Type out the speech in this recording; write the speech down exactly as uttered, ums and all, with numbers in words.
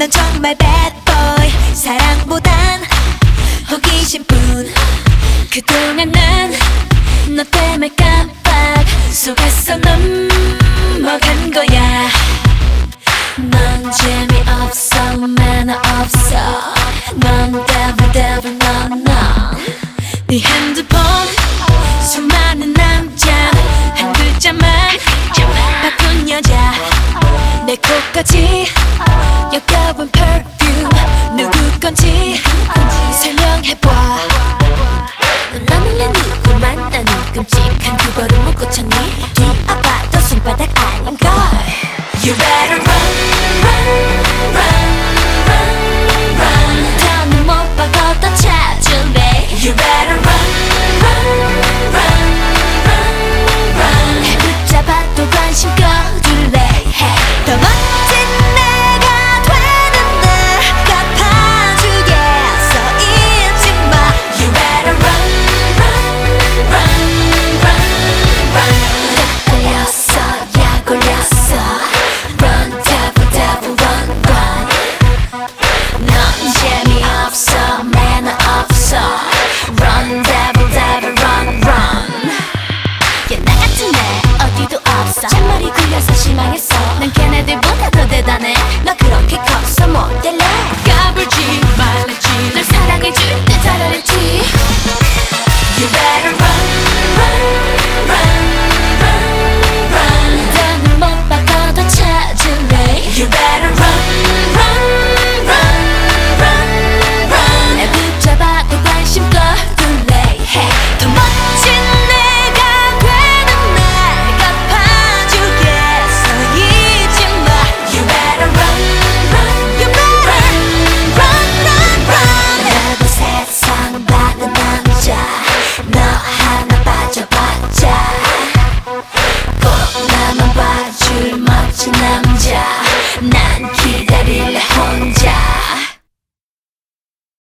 넌 정말 bad boy. 사랑보단 호기심뿐. 그동안 난 너 때문에 깜빡 속았어. 넘어간 거야. 넌 재미없어, 매너 없어. 넌 devil devil no no. 네 핸드폰 수많은 남자 한 글자만 바꾼 여자. 내 코까지 역겨운 perfume 누구 건지 설명해봐. 넌 나는 누구 만나는 끔찍한 그거를 못 고쳤니? 뒤아봐도 손바닥 아닌걸. You better run, run, run, run, run. 더는 못 박아도 찾을래. You better run.